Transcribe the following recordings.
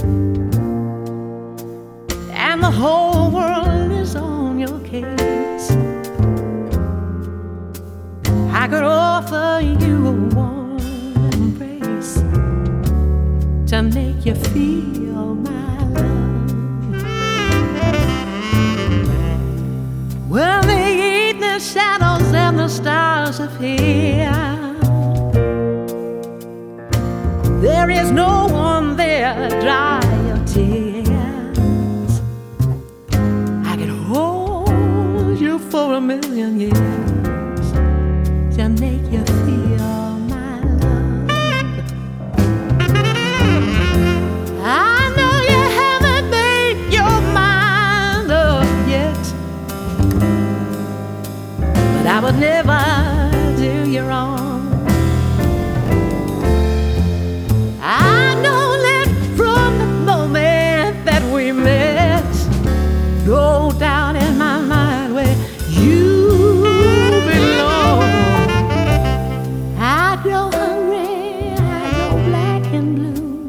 and the whole world is on your case. I could offer you a warm embrace to make you feel my love. Well, the evening shadows and the stars appear. There is no one there to dry your tears. I could hold you for a million years to make you feel my love. I know you haven't made your mind up yet, but I would never do you wrong. I know that from the moment that we met, no doubt in my mind where you belong. I go hungry, I go black and blue,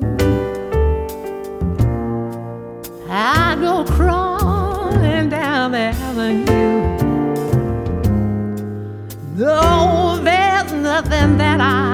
I go crawling down the avenue. No, there's nothing that I